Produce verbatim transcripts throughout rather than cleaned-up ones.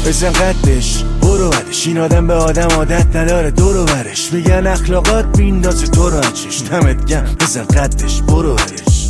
بزن قدش برو برش، این آدم به آدم عادت نداره دورو برش، میگن اخلاقات میندازه تو رو اچش، دمت گرم بزن قدش برو برش.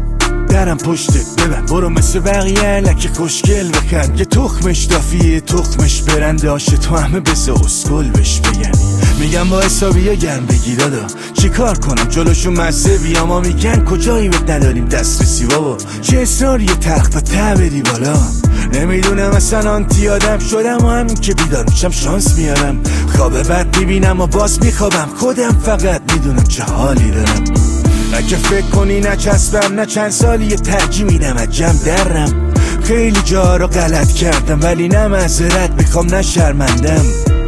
درم پشتت ببن برو مثل بقیه لکه خوشگل بکن که تخمش دافیه تخمش برنده آشه تو همه بزه اسکل بش بگن. میگم با حسابی یا گرم بگی دادا چی کار کنم جلوشون مزه بیا، ما میگن کجایی بهت نداریم دسترسی بابا، چه اصرار یه تخت تا ته بری بالا. نمیدونم اصلا آنتی آدم شدم و همین که بیدار میشم شانس میارم، خواب بد میبینم و باز میخوابم، خودم فقط میدونم چه حالی دارم. اگه فکر کنی نچسبم نه چند سالی یه ترجیح میدم از جمع درم، خیلی جا رو غلط کردم ولی نه معذرت میخوام نه شرمندم،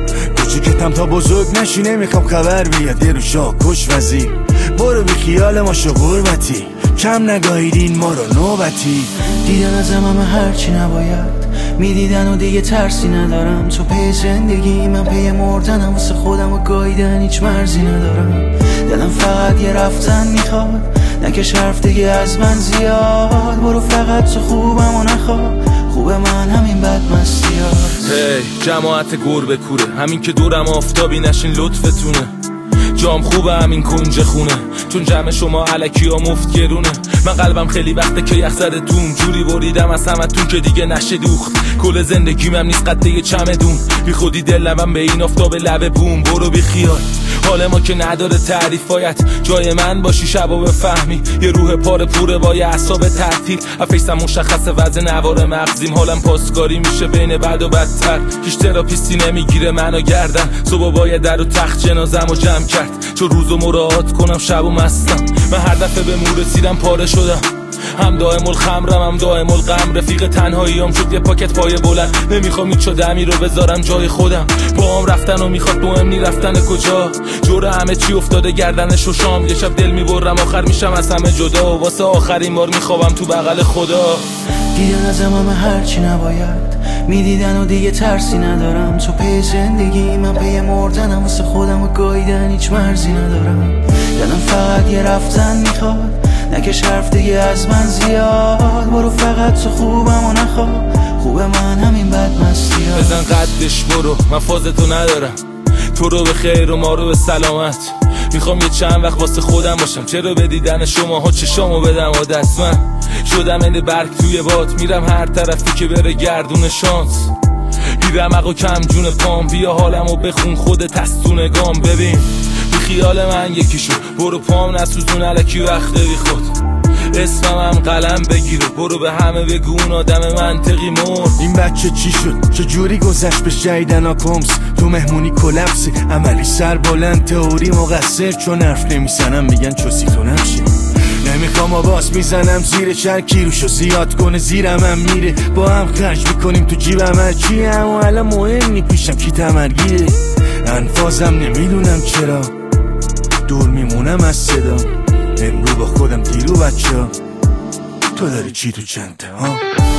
کوچیکتم تا بزرگ نشی نمیخوام خبر بیاد یه رو شاه کش وزیر، برو بی خیال ما شو غربتی کم نگاهیدین ما رو نوبتی. دیدن ازم همه هرچی نباید میدیدن و دیگه ترسی ندارم، تو پی زندگی من پی مردنم، واسه خودم و گاییدن هیچ مرزی ندارم، دلم فقط یه رفتن میخواد نکش حرف دیگه از من زیاد، برو فقط تو خوبم و نخواه خوب من همین بد مستیاد. هی جماعت گربه کوره همین که دورم آفتابی نشین لطفتونه، جام خوبه همین کنج خونه چون جمع شما علکی ها مفت گرونه، من قلبم خیلی وقته که یخ زده توم جوری بریدم از همتون که دیگه نشه دوخت، کل زندگیم هم نیست قد یه چمدون، بی خودی دل لبم به این آفتاب لب بوم، برو بی خیال حال ما که نداره تعریف، باید جای من باشی شبا بفهمی، یه روح پاره پوره با یه اعصاب تعطیل، افیسم مشخصه وزن نوار مغزیم، حالم پاسکاری میشه بین بد و بدتر، هیچ تراپیستی نمیگیره منو گردن، صبح باید در و تخت جنازم و جمع کرد، چون روزو مراعات کنم شب و مستم، من هر دفعه به مور رسیدم پاره شدم، هم دائم الخمرم هم دائم الغم، رفیق تنهاییام شد یه پاکت پای بلند، نمیخوام هیچ دمی رو بذارم جای خودم، با هم رفتن و میخواد مهم نی رفتن کجا، جور همه چی افتاده گردنش و شام، یه شب دل میبرم آخر میشم از همه جدا، واسه آخرین بار میخوابم تو بغل خدا. دیدن ازم همه هرچی نباید میدیدن و دیگه ترسی ندارم، تو پی زندگی من پی مردنم، واسه خودم و گاییدن هیچ مرزی ندارم، دلم فقط یه رفتن میخواد نکش حرف دیگه از من زیاد، برو فقط تو خوبم و نخواه خوب من همین بد مستیاد. بزن قدش برو من فازتو ندارم، تو رو به خیر و ما رو به سلامت، میخوام یه چند وقت واسه خودم باشم، چرا به دیدن شما ها چشامو بدم و دست من شدم این برگ توی باد، میرم هر طرفی که بره گردون شانس، بیرمق و کم جون پام، بیا حالمو بخون خودت از تو نگام، ببین بی خیال من یکی شو برو پام نسوزون علکی وقت بی خود، اسمم هم قلم بگیر و برو به همه بگو اون آدم منطقی مرد. این بچه چی شد چه جوری گذشت به شیدن آکومس، تو مهمونی کلپسی عملی سر بلند، تئوری مقصر چون حرف نمیزنم میگن چوسی تو نمشی، نمیخوام آواز میزنم زیر چرکی روشو زیاد کنه زیرم هم میره، با هم خرج میکنیم تو جیبم هرچی، اما الان مهم نی پیشم کی تمرگیره، انفازم نمیدونم چرا دور میمونم از صدا، امرو با خودم دیرو بچه ها تو داری چی تو چنده ها.